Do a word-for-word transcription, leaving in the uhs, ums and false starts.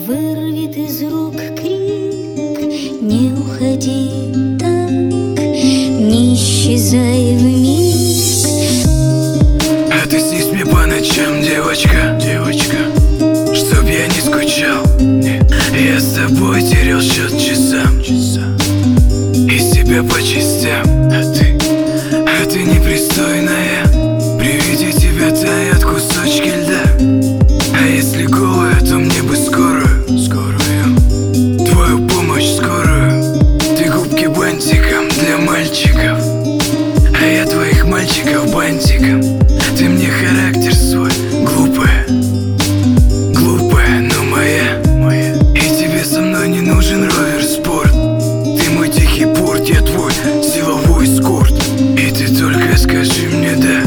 вырвет из рук крик. Не уходи так, не исчезай вмиг. А ты снись мне по ночам, девочка, девочка, чтоб я не скучал. Я с тобой терял счет часам, и себя по частям. А ты, а ты непристойная, при виде тебя таят кусочки льда. А если голая, то мне бы скорую, скорую, твою помощь скорую. Ты губки бантиком для мальчиков, а я твоих мальчиков бантиком. Ты мне характер свой, глупая, глупая, но моя, моя. И тебе со мной не нужен ровер-спорт. Ты мой тихий порт, я твой силовой эскорт. И ты только скажи мне да,